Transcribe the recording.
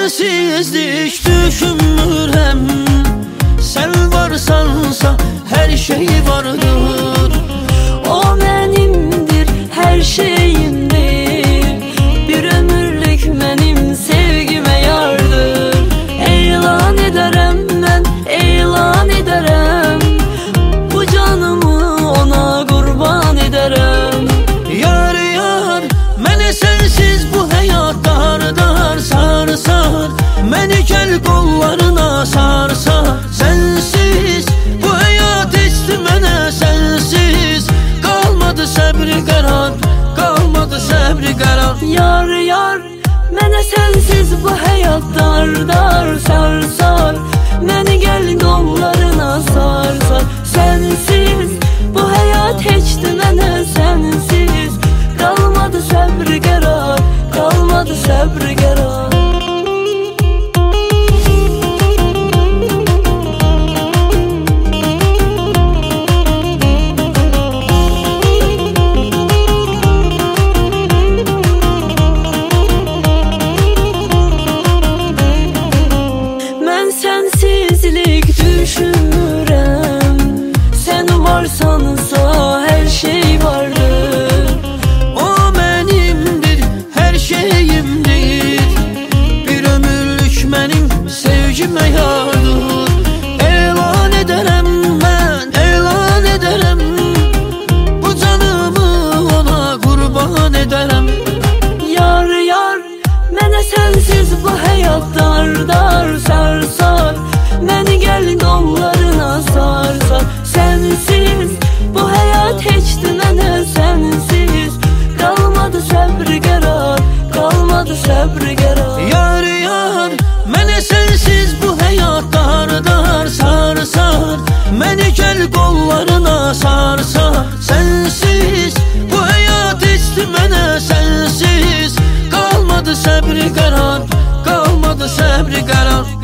sensizlik düşünmürəm. Sen varsansa her şey vardır. O benimdir, her şeyimdir. Bir ömürlük benim sevgime yardır. Elan ederim ben, elan ederim. Bu canımı ona kurban ederim. Yar yar, məni sensiz bu hayat dar dar sarsar. Məni gel kollarına sarsar. Sensiz bu hayat içti mənə sensiz. Kalmadı səbri qərar, kalmadı səbri qərar. Yar yar, mənə sensiz bu hayat dar dar sarsar. Məni gel kollarına sarsar. Sensiz bu hayat hiçti mənə sensiz. Kalmadı səbri qərar, kalmadı səbri qərar. Sensizlik düşünürəm. Sen varsansa her şey vardır. O benimdir, her şeyimdir. Bir ömürlük benim sevgime yardır. Elan ederim ben, elan ederim. Bu canımı ona kurban ederim. Yar yar, mənə sensiz bu hayat dar dar sarsar. Məni gel kollarına sarsar. Sensiz bu hayat hiçti mənə sensiz. Kalmadı səbri qərar, kalmadı səbri qərar. Yar yar, məni sensiz bu hayat dar dar sarsar. Məni gel kollarına sarsar. Sensiz bu hayat içti mənə sensiz. Kalmadı səbri qərar, kalmadı səbri qərar.